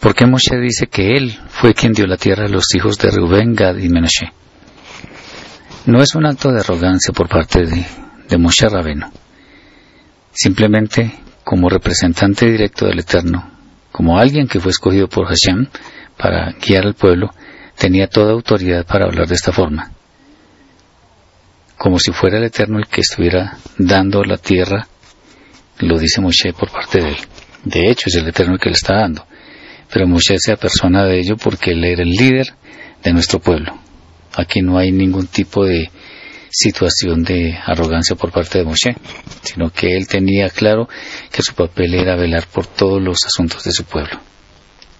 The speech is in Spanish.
¿Por qué Moshe dice que él fue quien dio la tierra a los hijos de Rubén, Gad y Menashe? No es un acto de arrogancia por parte de Moshe Rabbeinu. Simplemente, como representante directo del Eterno, como alguien que fue escogido por Hashem para guiar al pueblo, tenía toda autoridad para hablar de esta forma. Como si fuera el Eterno el que estuviera dando la tierra, lo dice Moshe por parte de él. De hecho, es el Eterno el que le está dando. Pero Moshe se apersona de ello porque él era el líder de nuestro pueblo. Aquí no hay ningún tipo de situación de arrogancia por parte de Moshe, sino que él tenía claro que su papel era velar por todos los asuntos de su pueblo.